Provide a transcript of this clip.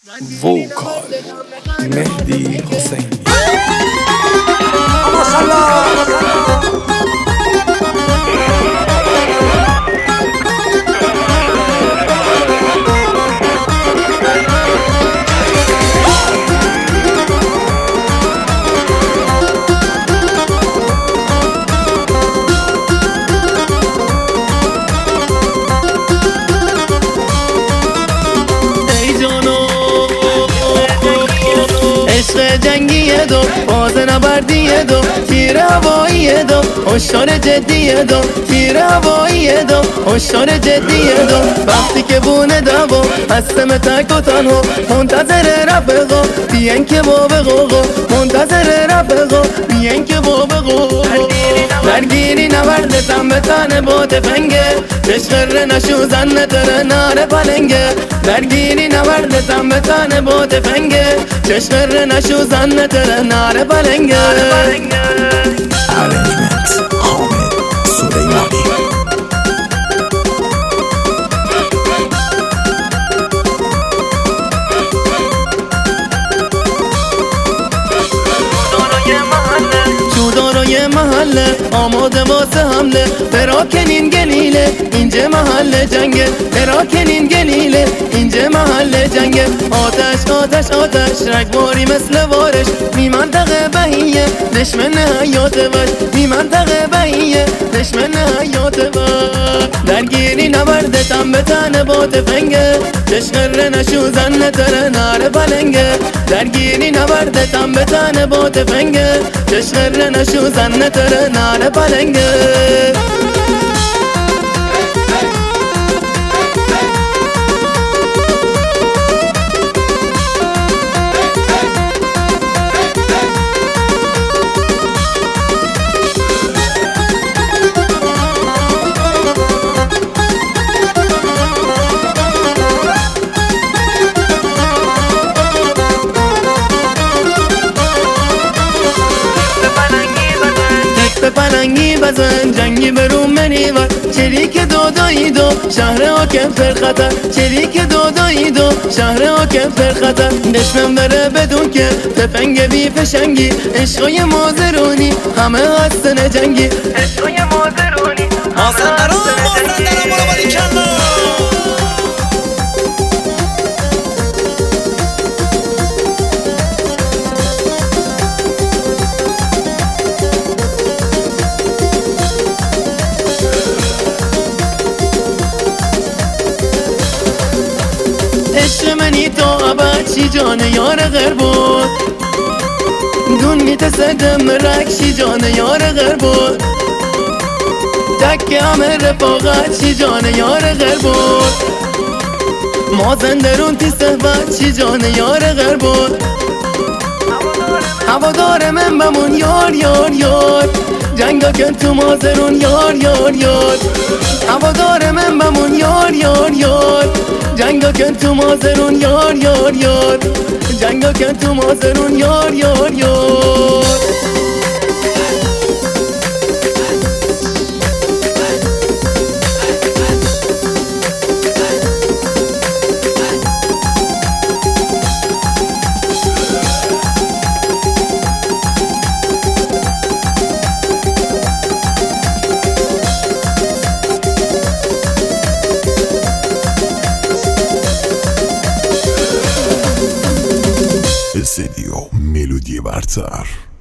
ووکال مهدی حسینی. عشق جنگیه دو باز نبردیه دو تیر هواییه دو هشدار جدیه دو تیر هواییه دو هشدار جدیه دو وقتی که بونه دوا هستم تک و تنها منتظر رفقا بیان که بابقا منتظر رفقا بیان که بابقا درگیری نوردتم به تن با تفنگه تشخر نشو زن تر نار پلنگه درگیری نوردتم به تن با تفنگه چشمر نشو زن تر نار پلنگه ارنجمنت حامد سلیمانی. چودارای محله آماده واسه حمله فراکنین گلیله اینجا محله جنگه فراکنین گلیله اینجا محله جنگه آتش آتش آتش رگباری مثل وارش می منطقه بهیه دشمن حیات وش می منطقه بهیه دشمن حیات وش درگیری نوردتم به تن با تفنگه چشمر نشو زن تر نار پلنگه درگیری نوردتم به تن با تفنگه چشمر نشو زن تر نار پلنگه پلنگی بزن جنگی برون منیور چریک دودایی دو شهر حاکم پر خطر چریک دودایی دو شهر حاکم پر خطر دشمن بره بدون که تفنگ بی فشنگی عشقای مازرونی همه هستن جنگی عشقای مازرونی مازندران برو باری کلا. عشق منی تا ابد شی جان یار غیر بود دون میتصدم رکشی جان یار غیر بود تک همه رفاقت شی جان یار غیر بود مازندرون تی صحبت شی جان یار غیر بود هوادار من بمون یار یار یار جنگا کن تو مازرون یار یار یار هوادار من بمون یار یار یار جنگا کن تو مازرون یار یار یار جنگا کن تو مازرون یار یار یار استدیو ملودی برتر.